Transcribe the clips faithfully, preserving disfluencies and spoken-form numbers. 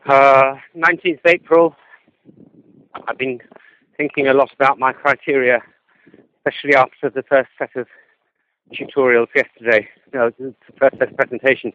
Uh, nineteenth of April. I've been thinking a lot about my criteria, especially after the first set of tutorials yesterday, no, the first set of presentations.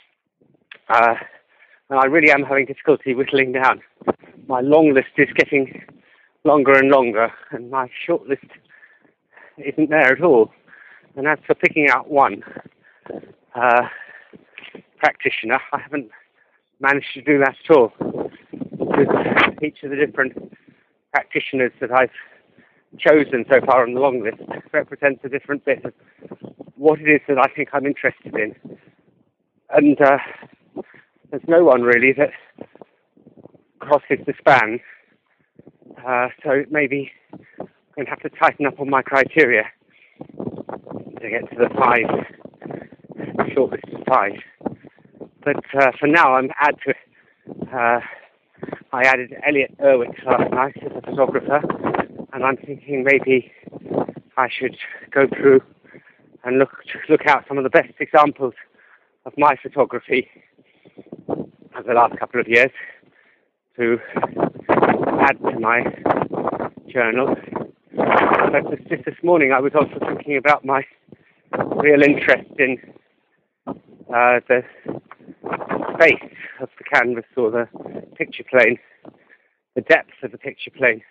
Uh, and I really am having difficulty whittling down. My long list is getting longer and longer, and my short list isn't there at all. And as for picking out one uh, practitioner, I haven't managed to do that at all. Because each of the different practitioners that I've chosen so far on the long list represents a different bit of what it is that I think I'm interested in. And uh, there's no one really that crosses the span. Uh, so maybe I'm going to have to tighten up on my criteria to get to the five, short list of five. But uh, for now, I'm add to uh, I added Elliot Erwitt last night as a photographer, and I'm thinking maybe I should go through and look look out some of the best examples of my photography of the last couple of years to add to my journal. But just this morning, I was also thinking about my real interest in uh, the space of the canvas or the picture plane, the depth of the picture plane,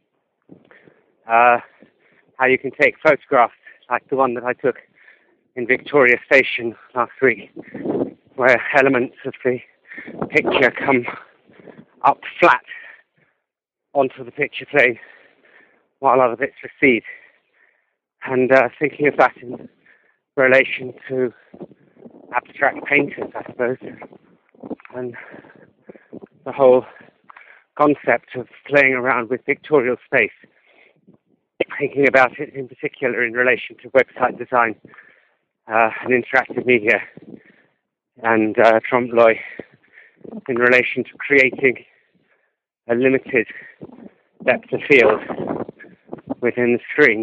uh, how you can take photographs like the one that I took in Victoria Station last week, where elements of the picture come up flat onto the picture plane while other bits recede. And uh, thinking of that in relation to abstract painters, I suppose, and the whole concept of playing around with pictorial space, thinking about it in particular in relation to website design uh, and interactive media, and uh, trompe l'oeil in relation to creating a limited depth of field within the screen.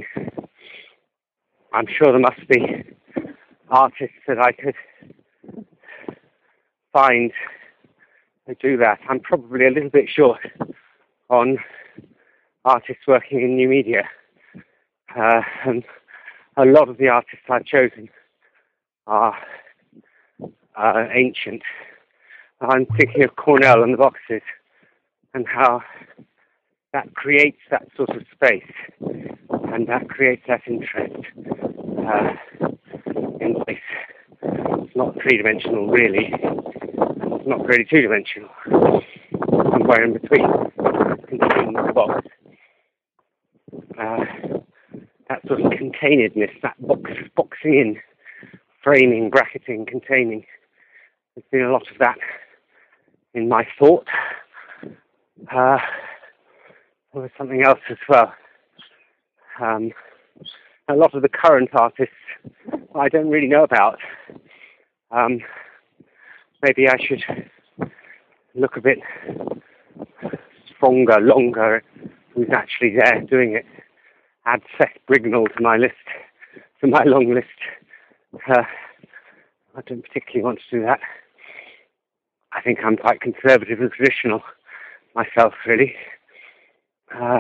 I'm sure there must be artists that I could find to do that. I'm probably a little bit short on artists working in new media, uh, and a lot of the artists I've chosen are uh, ancient. I'm thinking of Cornell and the boxes and how that creates that sort of space and that creates that interest uh, in space. It's not three-dimensional really, and it's not really two-dimensional. Somewhere in between, containing the box. Uh, that sort of containedness, that box, boxing in, framing, bracketing, containing. There's been a lot of that in my thought. Uh, there was something else as well. Um, a lot of the current artists I don't really know about. Um, maybe I should look a bit stronger, longer, who's actually there doing it. Add Seth Brignall to my list, to my long list. Uh, I don't particularly want to do that. I think I'm quite conservative and traditional myself, really. Uh,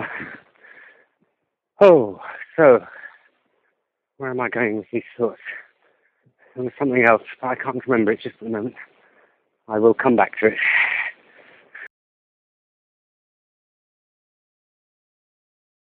oh, so, where am I going with these thoughts? There was something else, but I can't remember it just at the moment. I will come back to it.